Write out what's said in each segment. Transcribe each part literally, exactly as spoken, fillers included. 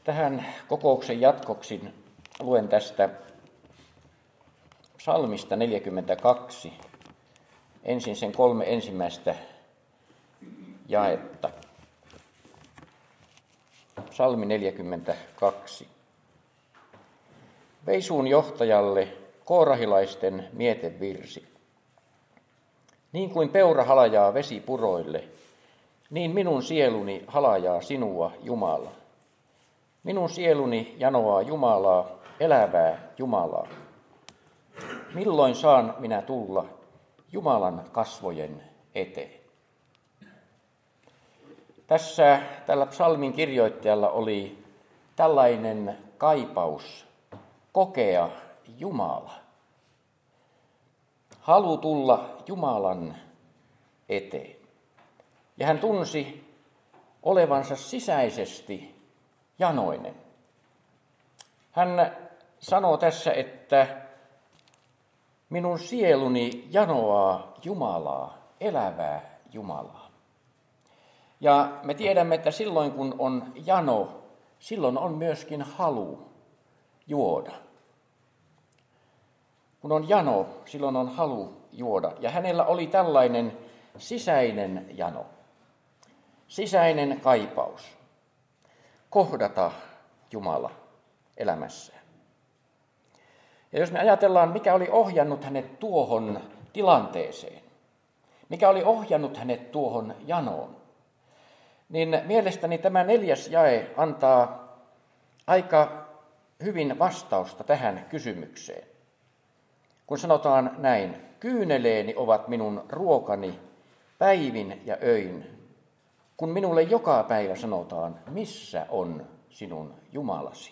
Tähän kokouksen jatkoksi luen tästä psalmista neljäkymmentäkaksi, ensin sen kolme ensimmäistä jaetta. Psalmi neljäkymmentäkaksi. Veisuun johtajalle koorahilaisten mietevirsi. Niin kuin peura halajaa vesipuroille, niin minun sieluni halajaa sinua, Jumala. Minun sieluni janoaa Jumalaa, elävää Jumalaa. Milloin saan minä tulla Jumalan kasvojen eteen? Tässä tällä psalmin kirjoittajalla oli tällainen kaipaus kokea Jumala. Halu tulla Jumalan eteen. Ja hän tunsi olevansa sisäisesti janoinen. Hän sanoo tässä, että minun sieluni janoaa Jumalaa, elävää Jumalaa. Ja me tiedämme, että silloin kun on jano, silloin on myöskin halu juoda. Kun on jano, silloin on halu juoda. Ja hänellä oli tällainen sisäinen jano, sisäinen kaipaus kohdata Jumala elämässään. Ja jos me ajatellaan, mikä oli ohjannut hänet tuohon tilanteeseen, mikä oli ohjannut hänet tuohon janoon, niin mielestäni tämä neljäs jae antaa aika hyvin vastausta tähän kysymykseen. Kun sanotaan näin, kyyneleeni ovat minun ruokani päivin ja öin, kun minulle joka päivä sanotaan, missä on sinun Jumalasi.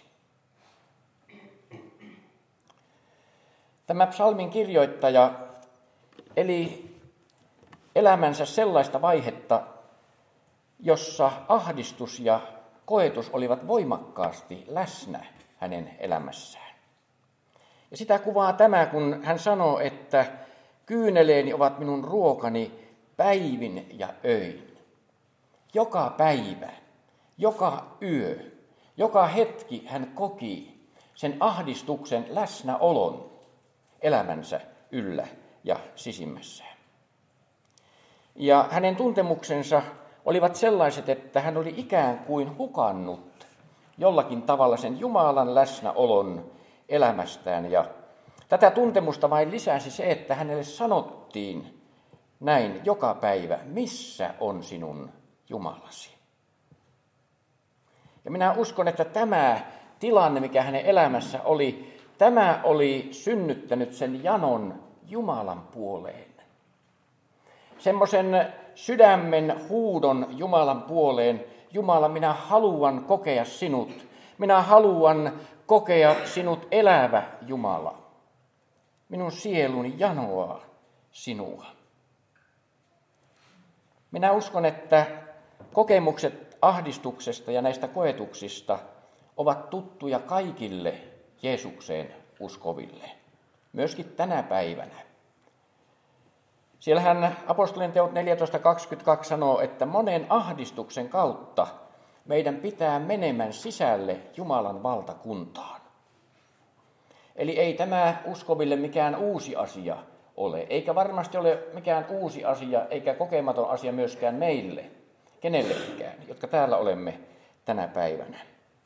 Tämä psalmin kirjoittaja eli elämänsä sellaista vaihetta, jossa ahdistus ja koetus olivat voimakkaasti läsnä hänen elämässään. Ja sitä kuvaa tämä, kun hän sanoo, että kyyneleeni ovat minun ruokani päivin ja öin. Joka päivä, joka yö, joka hetki hän koki sen ahdistuksen läsnäolon elämänsä yllä ja sisimmässään. Ja hänen tuntemuksensa olivat sellaiset, että hän oli ikään kuin hukannut jollakin tavalla sen Jumalan läsnäolon elämästään. Ja tätä tuntemusta vain lisäsi se, että hänelle sanottiin näin joka päivä, missä on sinun Jumalasi. Ja minä uskon, että tämä tilanne, mikä hänen elämässä oli, tämä oli synnyttänyt sen janon Jumalan puoleen. Semmoisen sydämen huudon Jumalan puoleen. Jumala, minä haluan kokea sinut. Minä haluan kokea sinut, elävä Jumala. Minun sieluni janoaa sinua. Minä uskon, että kokemukset ahdistuksesta ja näistä koetuksista ovat tuttuja kaikille Jeesukseen uskoville, myöskin tänä päivänä. Siellähän apostolien teot neljätoista kaksikymmentäkaksi sanoo, että monen ahdistuksen kautta meidän pitää menemään sisälle Jumalan valtakuntaan. Eli ei tämä uskoville mikään uusi asia ole, eikä varmasti ole mikään uusi asia, eikä kokematon asia myöskään meille, kenellekään, jotka täällä olemme tänä päivänä.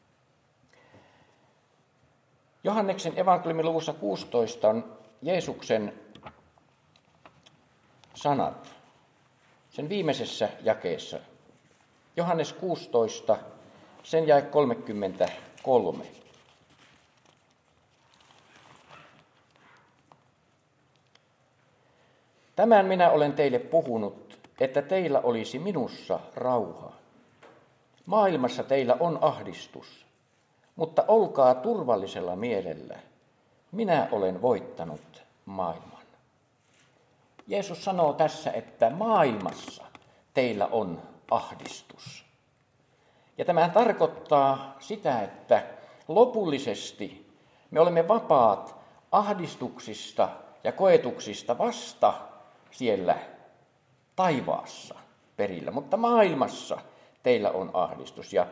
Johanneksen evankeliumin luvussa kuusitoista on Jeesuksen sanat, sen viimeisessä jakeessa. Johannes kuusitoista, sen jae kolmekymmentäkolme. Tämän minä olen teille puhunut, että teillä olisi minussa rauha. Maailmassa teillä on ahdistus, mutta olkaa turvallisella mielellä. Minä olen voittanut maailman. Jeesus sanoo tässä, että maailmassa teillä on ahdistus. Ja tämä tarkoittaa sitä, että lopullisesti me olemme vapaat ahdistuksista ja koetuksista vasta siellä taivaassa perillä, mutta maailmassa teillä on ahdistus. Ja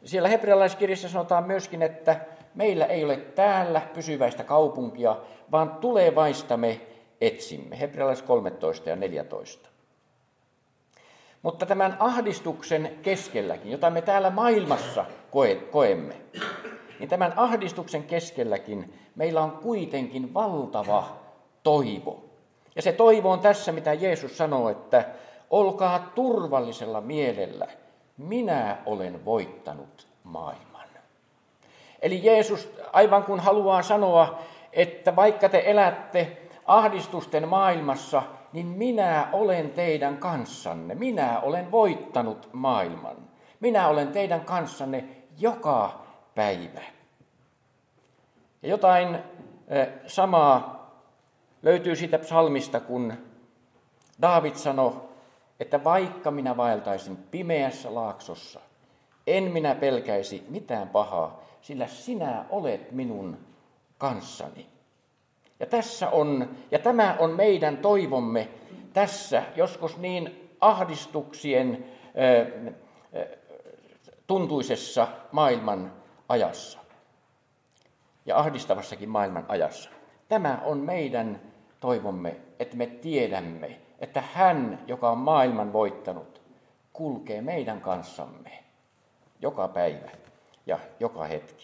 Siellä hebrealaiskirjassa sanotaan myöskin, että meillä ei ole täällä pysyväistä kaupunkia, vaan tulevaista me etsimme. Hebrealais kolmetoista ja neljätoista. Mutta tämän ahdistuksen keskelläkin, jota me täällä maailmassa koemme, niin tämän ahdistuksen keskelläkin meillä on kuitenkin valtava toivo. Ja se toivo on tässä, mitä Jeesus sanoo, että olkaa turvallisella mielellä, minä olen voittanut maailman. Eli Jeesus aivan kun haluaa sanoa, että vaikka te elätte ahdistusten maailmassa, niin minä olen teidän kanssanne. Minä olen voittanut maailman. Minä olen teidän kanssanne joka päivä. Ja jotain samaa löytyy siitä psalmista, kun Daavid sanoi, että vaikka minä vaeltaisin pimeässä laaksossa, en minä pelkäisi mitään pahaa, sillä sinä olet minun kanssani. Ja, tässä on, ja tämä on meidän toivomme tässä joskus niin ahdistuksien ö, ö, tuntuisessa maailman ajassa ja ahdistavassakin maailman ajassa. Tämä on meidän toivomme, että me tiedämme, että hän, joka on maailman voittanut, kulkee meidän kanssamme joka päivä ja joka hetki.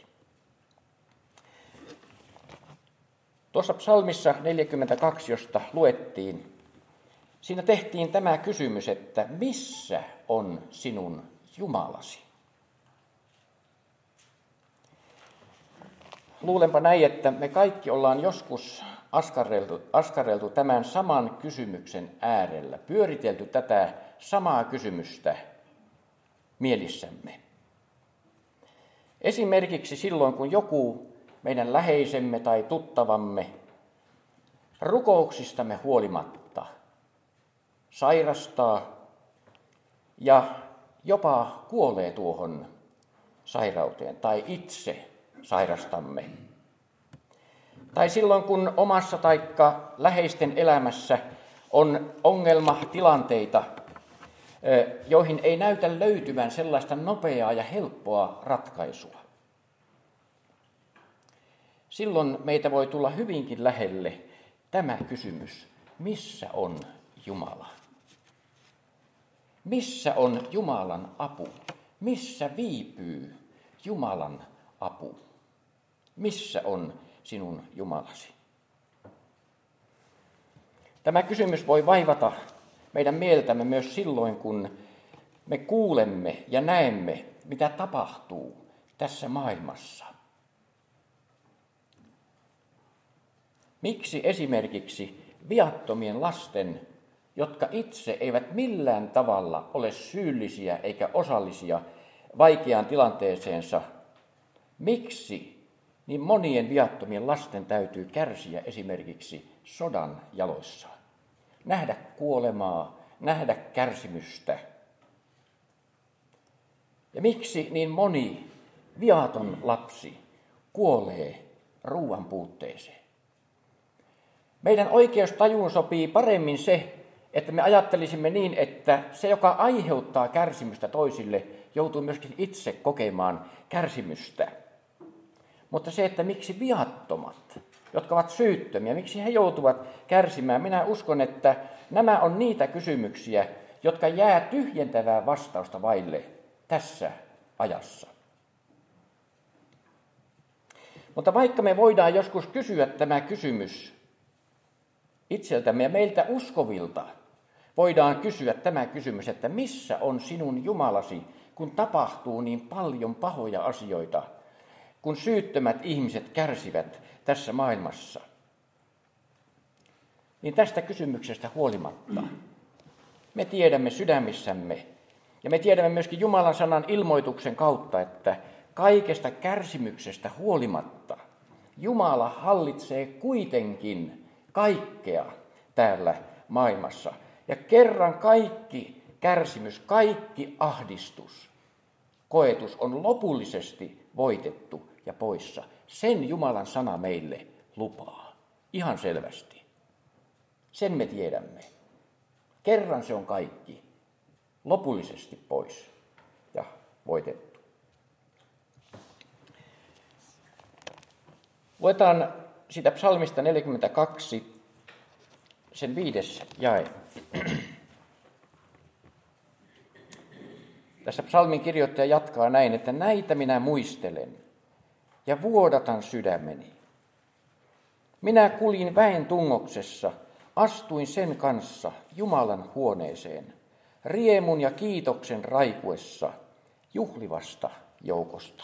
Tuossa psalmissa neljäkymmentäkaksi, josta luettiin, siinä tehtiin tämä kysymys, että missä on sinun Jumalasi? Luulenpa näin, että me kaikki ollaan joskus askarreltu, askarreltu tämän saman kysymyksen äärellä, pyöritelty tätä samaa kysymystä mielissämme. Esimerkiksi silloin, kun joku meidän läheisemme tai tuttavamme rukouksistamme huolimatta sairastaa ja jopa kuolee tuohon sairauteen tai itse sairastamme. Tai silloin, kun omassa taikka läheisten elämässä on ongelmatilanteita, joihin ei näytä löytyvän sellaista nopeaa ja helppoa ratkaisua. Silloin meitä voi tulla hyvinkin lähelle tämä kysymys, missä on Jumala? Missä on Jumalan apu? Missä viipyy Jumalan apu? Missä on sinun Jumalasi? Tämä kysymys voi vaivata meidän mieltämme myös silloin, kun me kuulemme ja näemme, mitä tapahtuu tässä maailmassa. Miksi esimerkiksi viattomien lasten, jotka itse eivät millään tavalla ole syyllisiä eikä osallisia vaikeaan tilanteeseensa, miksi niin monien viattomien lasten täytyy kärsiä esimerkiksi sodan jaloissa? Nähdä kuolemaa, nähdä kärsimystä. Ja miksi niin moni viaton lapsi kuolee ruoan puutteeseen? Meidän oikeustajuun sopii paremmin se, että me ajattelisimme niin, että se, joka aiheuttaa kärsimystä toisille, joutuu myöskin itse kokemaan kärsimystä. Mutta se, että miksi viattomat, jotka ovat syyttömiä, miksi he joutuvat kärsimään, minä uskon, että nämä on niitä kysymyksiä, jotka jää tyhjentävää vastausta vaille tässä ajassa. Mutta vaikka me voidaan joskus kysyä tämä kysymys itseltämme ja meiltä uskovilta, voidaan kysyä tämä kysymys, että missä on sinun Jumalasi, kun tapahtuu niin paljon pahoja asioita, kun syyttömät ihmiset kärsivät tässä maailmassa. Niin tästä kysymyksestä huolimatta me tiedämme sydämissämme ja me tiedämme myöskin Jumalan sanan ilmoituksen kautta, että kaikesta kärsimyksestä huolimatta Jumala hallitsee kuitenkin kaikkea täällä maailmassa. Ja kerran kaikki kärsimys, kaikki ahdistus, koetus on lopullisesti voitettu ja poissa. Sen Jumalan sana meille lupaa. Ihan selvästi. Sen me tiedämme. Kerran se on kaikki lopullisesti pois ja voitettu. Luetaan siitä psalmista neljäkymmentäkaksi, sen viides jae. Tässä psalmin kirjoittaja jatkaa näin, että näitä minä muistelen ja vuodatan sydämeni. Minä kuljin väen tungoksessa, astuin sen kanssa Jumalan huoneeseen, riemun ja kiitoksen raikuessa juhlivasta joukosta.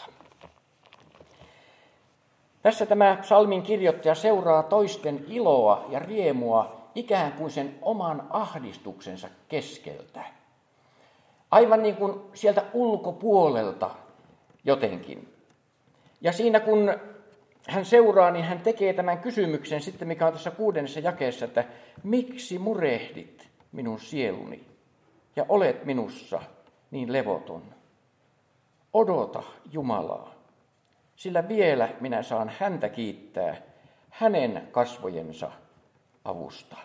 Tässä tämä psalmin kirjoittaja seuraa toisten iloa ja riemua ikään kuin sen oman ahdistuksensa keskeltä. Aivan niin kuin sieltä ulkopuolelta jotenkin. Ja siinä kun hän seuraa, niin hän tekee tämän kysymyksen sitten, mikä on tässä kuudennessa jakeessa, että miksi murehdit minun sieluni ja olet minussa niin levoton? Odota Jumalaa, sillä vielä minä saan häntä kiittää hänen kasvojensa avusta.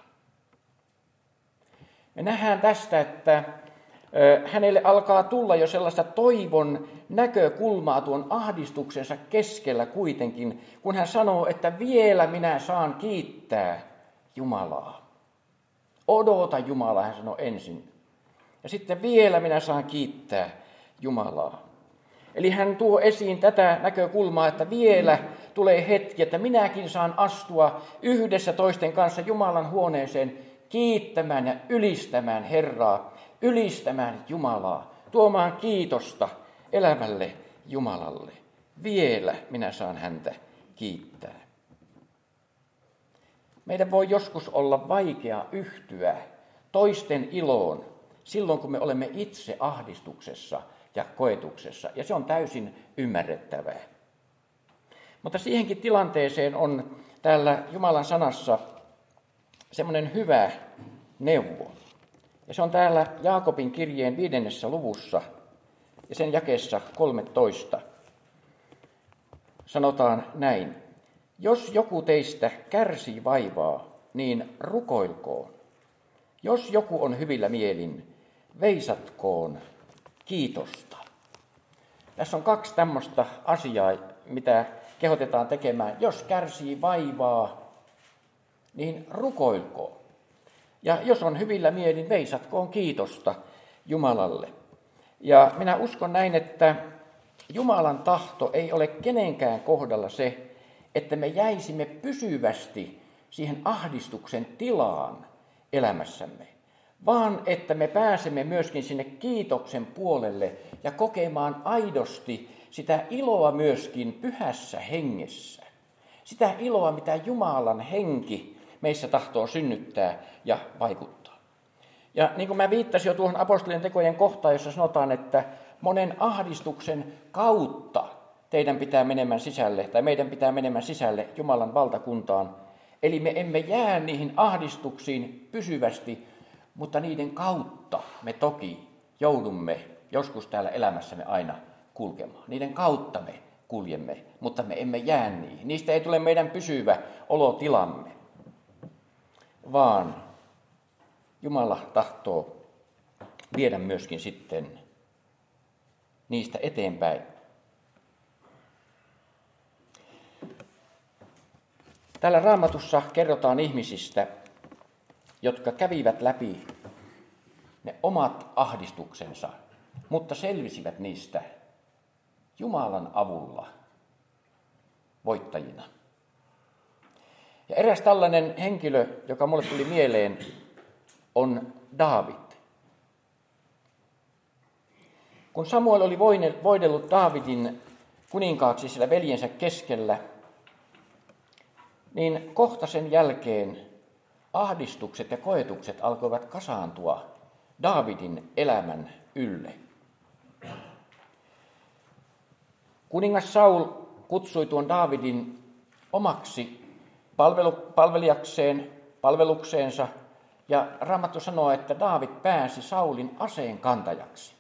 Me nähdään tästä, että hänelle alkaa tulla jo sellaista toivon näkökulmaa tuon ahdistuksensa keskellä kuitenkin, kun hän sanoo, että vielä minä saan kiittää Jumalaa. Odota Jumalaa, hän sanoi ensin. Ja sitten vielä minä saan kiittää Jumalaa. Eli hän tuo esiin tätä näkökulmaa, että vielä tulee hetki, että minäkin saan astua yhdessä toisten kanssa Jumalan huoneeseen kiittämään ja ylistämään Herraa, ylistämään Jumalaa, tuomaan kiitosta elävälle Jumalalle. Vielä minä saan häntä kiittää. Meidän voi joskus olla vaikea yhtyä toisten iloon silloin, kun me olemme itse ahdistuksessa ja koetuksessa, ja se on täysin ymmärrettävää. Mutta siihenkin tilanteeseen on täällä Jumalan sanassa semmoinen hyvä neuvo. Ja se on täällä Jaakobin kirjeen viidennessä luvussa ja sen jakeessa kolmetoista. Sanotaan näin. Jos joku teistä kärsii vaivaa, niin rukoilkoon. Jos joku on hyvillä mielin, veisatkoon kiitosta. Tässä on kaksi tämmöistä asiaa, mitä kehotetaan tekemään. Jos kärsii vaivaa, niin rukoilkoon. Ja jos on hyvillä mielin, veisatkoon kiitosta Jumalalle. Ja minä uskon näin, että Jumalan tahto ei ole kenenkään kohdalla se, että me jäisimme pysyvästi siihen ahdistuksen tilaan elämässämme, vaan että me pääsemme myöskin sinne kiitoksen puolelle ja kokemaan aidosti sitä iloa myöskin pyhässä hengessä. Sitä iloa, mitä Jumalan henki meissä tahtoo synnyttää ja vaikuttaa. Ja niin kuin mä viittasin jo tuohon apostolien tekojen kohtaan, jossa sanotaan, että monen ahdistuksen kautta teidän pitää menemään sisälle, tai meidän pitää menemään sisälle Jumalan valtakuntaan. Eli me emme jää niihin ahdistuksiin pysyvästi, mutta niiden kautta me toki joudumme joskus täällä elämässämme aina kulkemaan. Niiden kautta me kuljemme, mutta me emme jää niihin. Niistä ei tule meidän pysyvä olotilamme, vaan Jumala tahtoo viedä myöskin sitten niistä eteenpäin. Täällä Raamatussa kerrotaan ihmisistä, jotka kävivät läpi ne omat ahdistuksensa, mutta selvisivät niistä Jumalan avulla voittajina. Ja eräs tällainen henkilö, joka mulle tuli mieleen, on Daavid. Kun Samuel oli voidellut Daavidin kuninkaaksi siellä veljensä keskellä, niin kohta sen jälkeen ahdistukset ja koetukset alkoivat kasaantua Daavidin elämän ylle. Kuningas Saul kutsui tuon Daavidin omaksi palvelu, palvelijakseen, palvelukseensa, ja Raamattu sanoo, että Daavid pääsi Saulin aseen kantajaksi.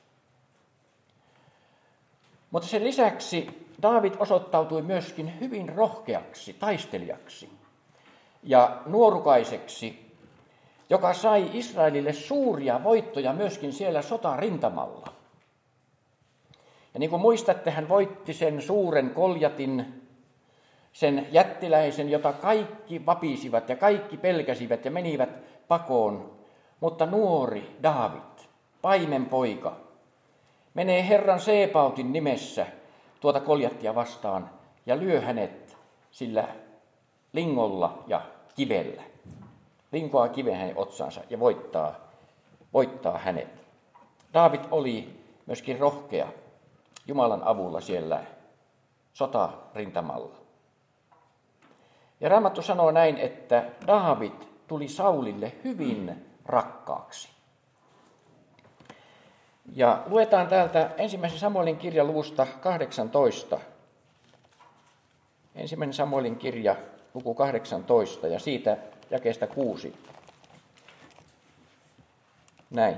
Mutta sen lisäksi Daavid osoittautui myöskin hyvin rohkeaksi taistelijaksi ja nuorukaiseksi, joka sai Israelille suuria voittoja myöskin siellä sotarintamalla. Ja niin kuin muistatte, hän voitti sen suuren Koljatin Sen jättiläisen, jota kaikki vapisivat ja kaikki pelkäsivät ja menivät pakoon. Mutta nuori Daavid, paimenpoika, menee Herran Seebautin nimessä tuota Goljattia vastaan ja lyö hänet sillä lingolla ja kivellä. Linkoaa kiven hänen otsaansa ja voittaa, voittaa hänet. Daavid oli myöskin rohkea Jumalan avulla siellä sotarintamalla. Ja Raamattu sanoo näin, että Daavid tuli Saulille hyvin rakkaaksi. Ja luetaan täältä ensimmäisen Samuelin kirjan luvusta kahdeksantoista. Ensimmäinen Samuelin kirja, luku kahdeksantoista ja siitä jakeesta kuusi. Näin.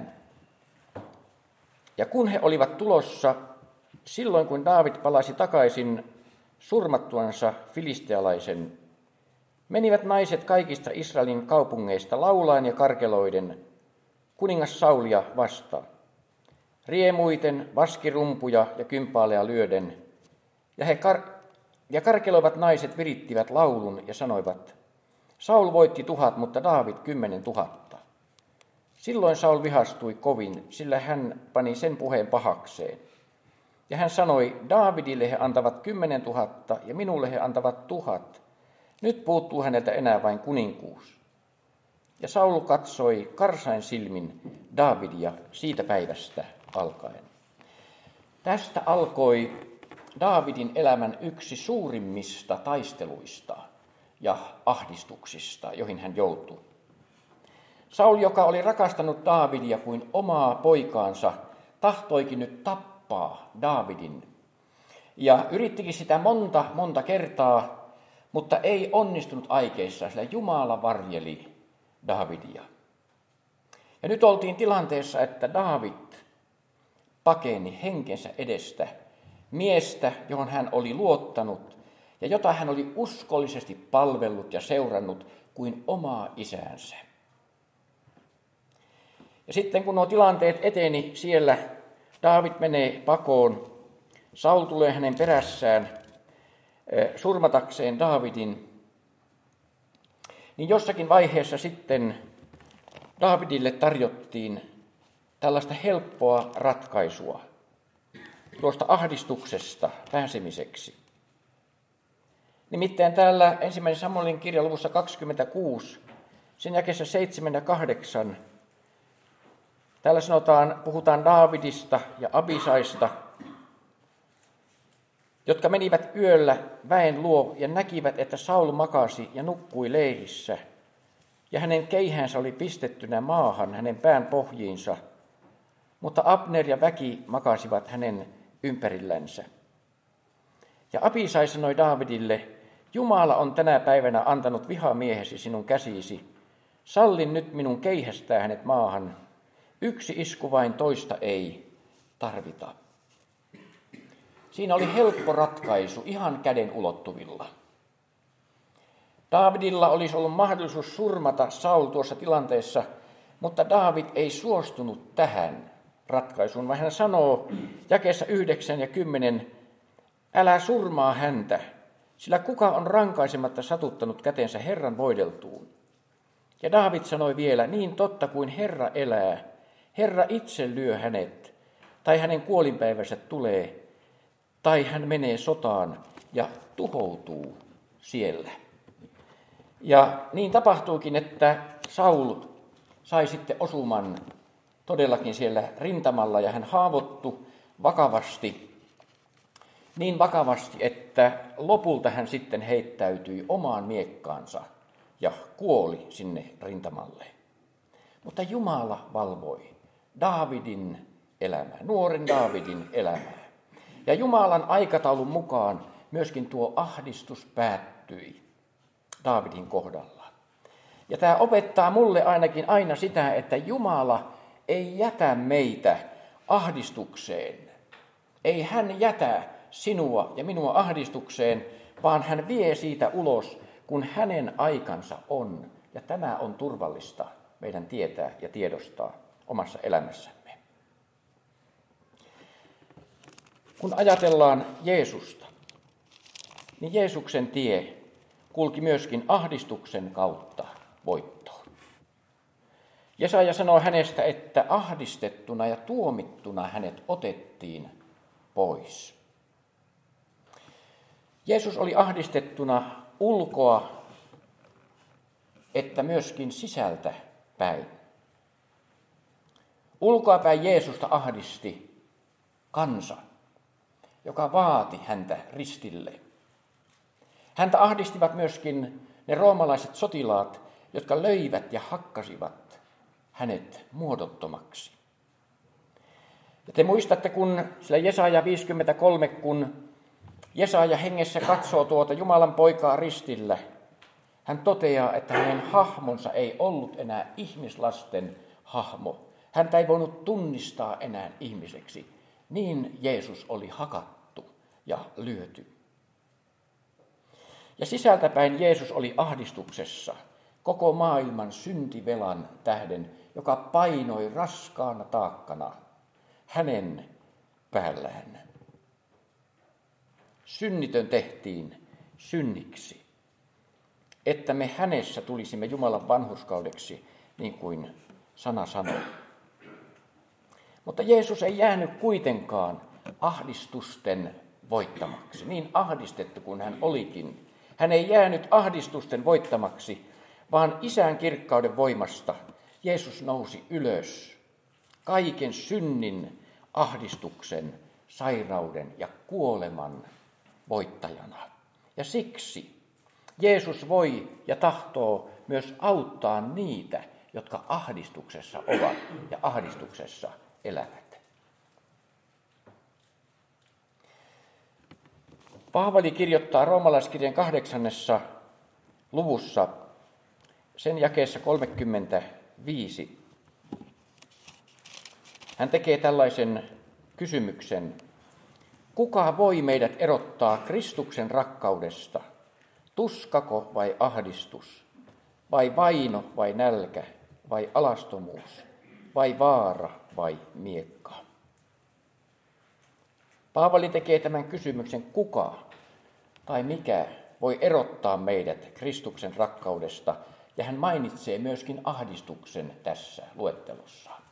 Ja kun he olivat tulossa, silloin kun Daavid palasi takaisin surmattuansa filistealaisen, menivät naiset kaikista Israelin kaupungeista laulaen ja karkeloiden kuningas Saulia vastaan. Riemuiten, vaskirumpuja ja kympaaleja lyöden, ja, he kar- ja karkeloivat naiset virittivät laulun ja sanoivat, Saul voitti tuhat, mutta Daavid kymmenen tuhatta. Silloin Saul vihastui kovin, sillä hän pani sen puheen pahakseen. Ja hän sanoi, Daavidille he antavat kymmenen tuhatta ja minulle he antavat tuhat. Nyt puuttuu häneltä enää vain kuninkuus. Ja Saul katsoi karsain silmin Daavidia siitä päivästä alkaen. Tästä alkoi Daavidin elämän yksi suurimmista taisteluista ja ahdistuksista, joihin hän joutui. Saul, joka oli rakastanut Daavidia kuin omaa poikaansa, tahtoikin nyt tappaa Daavidin. Ja yrittikin sitä monta, monta kertaa, mutta ei onnistunut aikeissa, sillä Jumala varjeli Daavidia. Ja nyt oltiin tilanteessa, että Daavid pakeni henkensä edestä miestä, johon hän oli luottanut ja jota hän oli uskollisesti palvellut ja seurannut kuin omaa isäänsä. Ja sitten kun nuo tilanteet eteni siellä, Daavid menee pakoon, Saul tulee hänen perässään surmatakseen Daavidin, niin jossakin vaiheessa sitten Daavidille tarjottiin tällaista helppoa ratkaisua tuosta ahdistuksesta pääsemiseksi. Nimittäin täällä ensimmäisen Samuelin kirjan luvussa kaksikymmentäkuusi, sen jakeessa seitsemän ja kahdeksan, täällä sanotaan, puhutaan Daavidista ja Abisaista, jotka menivät yöllä väen luo ja näkivät, että Saul makasi ja nukkui leirissä, ja hänen keihänsä oli pistettynä maahan hänen pään pohjiinsa, mutta Abner ja väki makasivat hänen ympärillänsä. Ja Abisai sanoi Daavidille, Jumala on tänä päivänä antanut vihamiehesi sinun käsisi, sallin nyt minun keihästää hänet maahan, yksi isku vain, toista ei tarvita. Siinä oli helppo ratkaisu ihan käden ulottuvilla. Daavidilla olisi ollut mahdollisuus surmata Saul tuossa tilanteessa, mutta Daavid ei suostunut tähän ratkaisuun, vaan hän sanoo jakeessa yhdeksän ja kymmenen, älä surmaa häntä, sillä kuka on rankaisematta satuttanut kätensä Herran voideltuun. Ja Daavid sanoi vielä, niin totta kuin Herra elää, Herra itse lyö hänet, tai hänen kuolinpäivänsä tulee, tai hän menee sotaan ja tuhoutuu siellä. Ja niin tapahtuukin, että Saul sai sitten osuman todellakin siellä rintamalla ja hän haavoittui vakavasti, niin vakavasti, että lopulta hän sitten heittäytyi omaan miekkaansa ja kuoli sinne rintamalle. Mutta Jumala valvoi Daavidin elämää, nuoren Daavidin elämää. Ja Jumalan aikataulun mukaan myöskin tuo ahdistus päättyi Daavidin kohdalla. Ja tämä opettaa mulle ainakin aina sitä, että Jumala ei jätä meitä ahdistukseen. Ei hän jätä sinua ja minua ahdistukseen, vaan hän vie siitä ulos, kun hänen aikansa on. Ja tämä on turvallista meidän tietää ja tiedostaa omassa elämässämme. Kun ajatellaan Jeesusta, niin Jeesuksen tie kulki myöskin ahdistuksen kautta voittoon. Jesaja sanoo hänestä, että ahdistettuna ja tuomittuna hänet otettiin pois. Jeesus oli ahdistettuna ulkoa, että myöskin sisältä päin. Ulkoa päin Jeesusta ahdisti kansa, joka vaati häntä ristille. Häntä ahdistivat myöskin ne roomalaiset sotilaat, jotka löivät ja hakkasivat hänet muodottomaksi. Ja te muistatte, kun sillä Jesaja viisikymmentäkolme, kun Jesaja hengessä katsoo tuota Jumalan poikaa ristillä, hän toteaa, että hänen hahmonsa ei ollut enää ihmislasten hahmo. Häntä ei voinut tunnistaa enää ihmiseksi. Niin Jeesus oli hakattu ja lyöty. Ja sisältäpäin Jeesus oli ahdistuksessa koko maailman syntivelan tähden, joka painoi raskaana taakkana hänen päällään. Synnitön tehtiin synniksi, että me hänessä tulisimme Jumalan vanhurskaudeksi, niin kuin sana sanoo. Mutta Jeesus ei jäänyt kuitenkaan ahdistusten voittamaksi, niin ahdistettu kuin hän olikin. Hän ei jäänyt ahdistusten voittamaksi, vaan Isän kirkkauden voimasta Jeesus nousi ylös kaiken synnin, ahdistuksen, sairauden ja kuoleman voittajana. Ja siksi Jeesus voi ja tahtoo myös auttaa niitä, jotka ahdistuksessa ovat ja ahdistuksessa elävät. Paavali kirjoittaa roomalaiskirjan kahdeksannessa luvussa sen jakeessa kolmekymmentäviisi. Hän tekee tällaisen kysymyksen. Kuka voi meidät erottaa Kristuksen rakkaudesta? Tuskako vai ahdistus? Vai vaino vai nälkä? Vai alastomuus? Vai vaara vai miekka? Paavali tekee tämän kysymyksen, kuka tai mikä voi erottaa meidät Kristuksen rakkaudesta, ja hän mainitsee myöskin ahdistuksen tässä luettelossaan.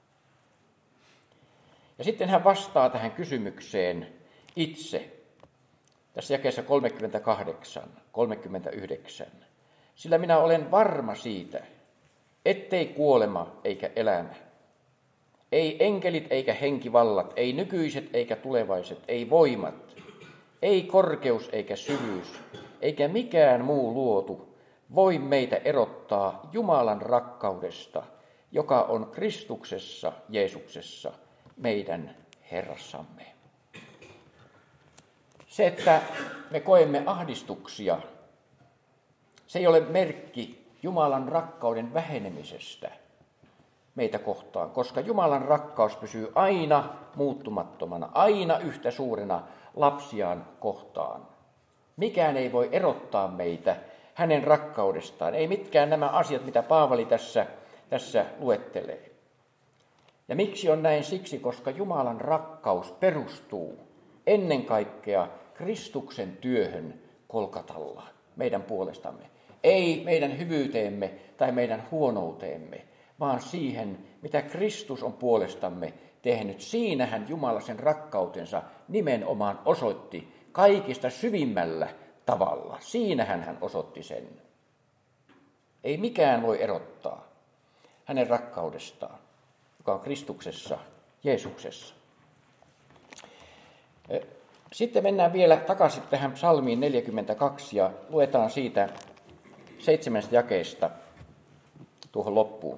Ja sitten hän vastaa tähän kysymykseen itse, tässä jakeessa kolmekymmentäkahdeksan kolmekymmentäyhdeksän. Sillä minä olen varma siitä, ettei kuolema eikä elämä, ei enkelit eikä henkivallat, ei nykyiset eikä tulevaiset, ei voimat, ei korkeus eikä syvyys, eikä mikään muu luotu voi meitä erottaa Jumalan rakkaudesta, joka on Kristuksessa Jeesuksessa, meidän Herrassamme. Se, että me koemme ahdistuksia, se ei ole merkki Jumalan rakkauden vähenemisestä meitä kohtaan, koska Jumalan rakkaus pysyy aina muuttumattomana, aina yhtä suurena lapsiaan kohtaan. Mikään ei voi erottaa meitä hänen rakkaudestaan, ei mitkään nämä asiat, mitä Paavali tässä, tässä luettelee. Ja miksi on näin? Siksi, koska Jumalan rakkaus perustuu ennen kaikkea Kristuksen työhön Kolkatalla meidän puolestamme. Ei meidän hyvyyteemme tai meidän huonouteemme, vaan siihen, mitä Kristus on puolestamme tehnyt. Siinähän Jumala sen rakkautensa nimenomaan osoitti kaikista syvimmällä tavalla. Siinähän hän osoitti sen. Ei mikään voi erottaa hänen rakkaudestaan, joka on Kristuksessa, Jeesuksessa. Sitten mennään vielä takaisin tähän psalmiin neljäkymmentäkaksi ja luetaan siitä seitsemästä jakeesta tuohon loppuun.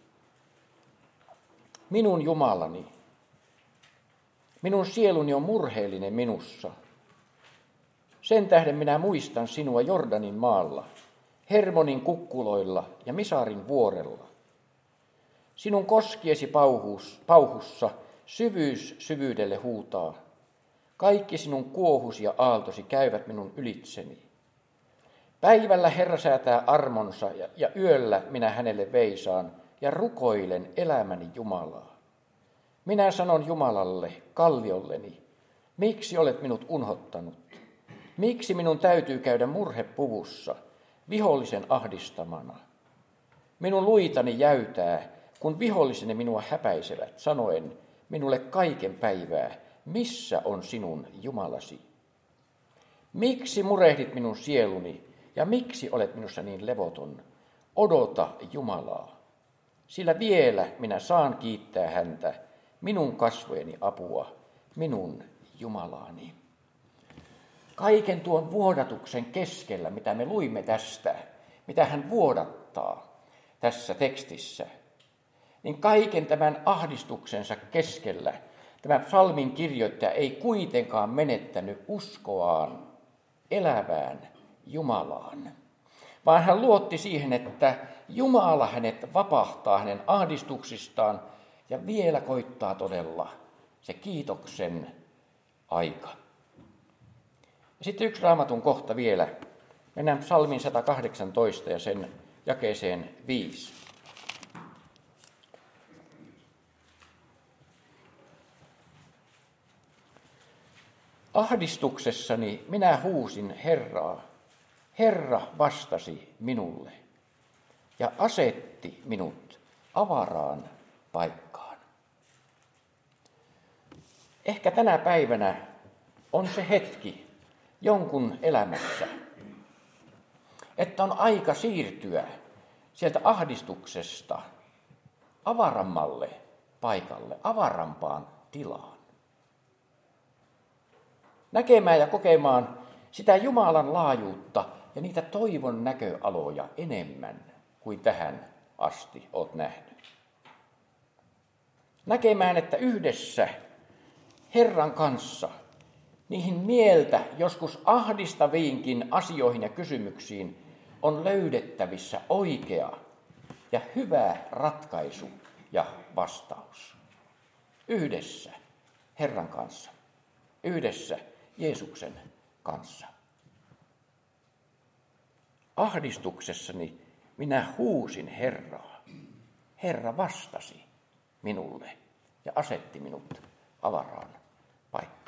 Minun Jumalani, minun sieluni on murheellinen minussa. Sen tähden minä muistan sinua Jordanin maalla, Hermonin kukkuloilla ja Misarin vuorella. Sinun koskiesi pauhus, pauhussa syvyys syvyydelle huutaa. Kaikki sinun kuohusi ja aaltosi käyvät minun ylitseni. Päivällä Herra säätää armonsa ja, ja yöllä minä hänelle veisaan ja rukoilen elämäni Jumalaa. Minä sanon Jumalalle, kalliolleni, miksi olet minut unhottanut? Miksi minun täytyy käydä murhepuvussa, vihollisen ahdistamana? Minun luitani jäytää, kun viholliseni minua häpäisevät, sanoen minulle kaiken päivää, missä on sinun Jumalasi? Miksi murehdit minun sieluni ja miksi olet minussa niin levoton? Odota Jumalaa, sillä vielä minä saan kiittää häntä, minun kasvojeni apua, minun Jumalaani. Kaiken tuon vuodatuksen keskellä, mitä me luimme tästä, mitä hän vuodattaa tässä tekstissä, niin kaiken tämän ahdistuksensa keskellä tämä psalmin kirjoittaja ei kuitenkaan menettänyt uskoaan elävään Jumalaan, vaan hän luotti siihen, että Jumala hänet vapahtaa hänen ahdistuksistaan ja vielä koittaa todella se kiitoksen aika. Ja sitten yksi Raamatun kohta vielä. Mennään psalmin sata kahdeksantoista ja sen jakeeseen viisi. Ahdistuksessani minä huusin Herraa. Herra vastasi minulle ja asetti minut avaraan paikkaan. Ehkä tänä päivänä on se hetki jonkun elämässä, että on aika siirtyä sieltä ahdistuksesta avarammalle paikalle, avarampaan tilaan. Näkemään ja kokemaan sitä Jumalan laajuutta ja niitä toivon näköaloja enemmän kuin tähän asti olet nähnyt. Näkemään, että yhdessä Herran kanssa niihin mieltä joskus ahdistaviinkin asioihin ja kysymyksiin on löydettävissä oikea ja hyvä ratkaisu ja vastaus. Yhdessä Herran kanssa, yhdessä Jeesuksen kanssa. Ahdistuksessani minä huusin Herraa. Herra vastasi minulle ja asetti minut avaraan paikkaan.